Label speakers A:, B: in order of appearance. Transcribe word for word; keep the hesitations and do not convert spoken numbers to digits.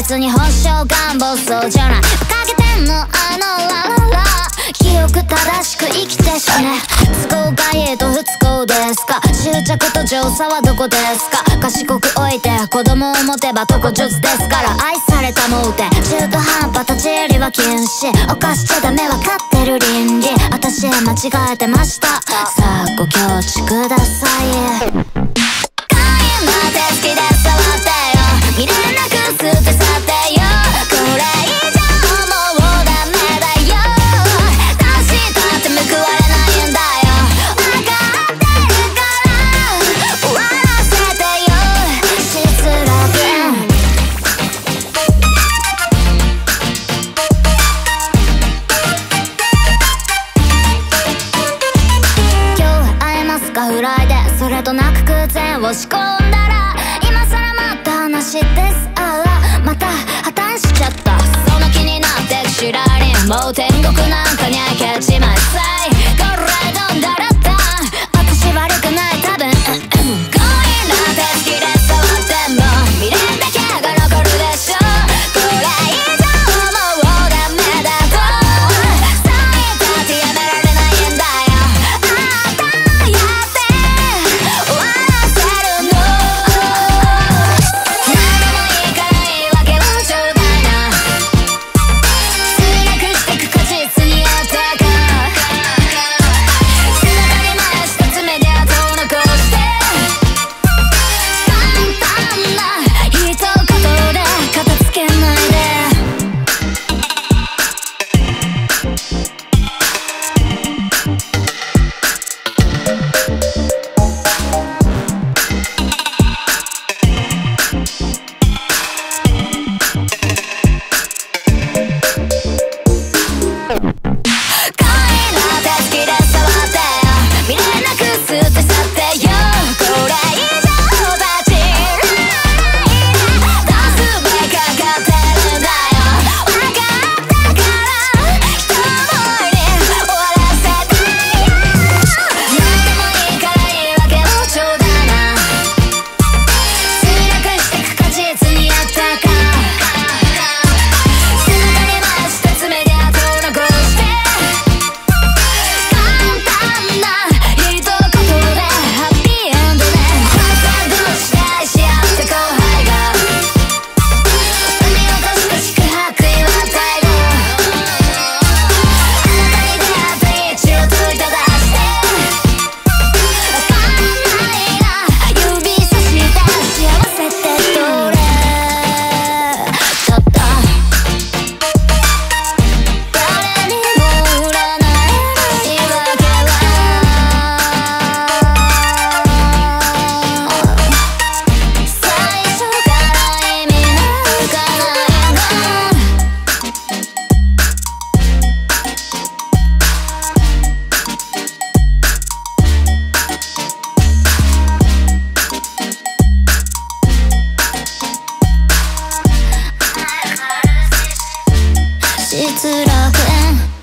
A: 別に本性願望そうじゃない。かけてんのあのラララ、記憶正しく生きて死ね。都合がいいと不都合ですか。執着と上手はどこですか。賢く置いて子供を持てば特術ですから。愛されたもうて中途半端立ち入りは禁止。犯しちゃダメ分かってる倫理。私間違えてました。さあご協知ください。会員だって好きで触ってよ。見れなく捨て去ってよ。これ以上もうダメだよ。出したって報われないんだよ。分かってるから終わらせてよ。失楽。今日会えますかフライデー。それとなく空前を仕込んだら今さらまた話です。あらまた破綻しちゃった。その気になって知られん。もう天国なんかにゃいけちまいさい。これ飲んだらった私悪くない多分。コインだって好きで触っても見れんだけが残るでしょ。これ以上もうダメだとそう言ったってやめられないんだよ。あたやって終わらせるの。何でもいいから言い訳をちょうだいな。墜落してく果実にあったか。姿に前した爪で跡を残して簡単な一言で片付けないで。コインだって好きで触ってよ。見れなく捨て去ってよ。これ以上立ち入らないで。どうすべかかってるんだよ。分かったから一思いに終わらせたいよ。何でもいいから言い訳をちょうだいな。墜落してく果実にあったか。姿に前した爪で跡を残して簡単な一言でハッピーエンドで感染同士で愛し合った後輩が産み落とした宿泊祝ったいの。あなたに出会った位置を問いただして分かんないが指さして幸せってどれだった。誰にも売らない言い訳は最初から意味なんかないの。失楽。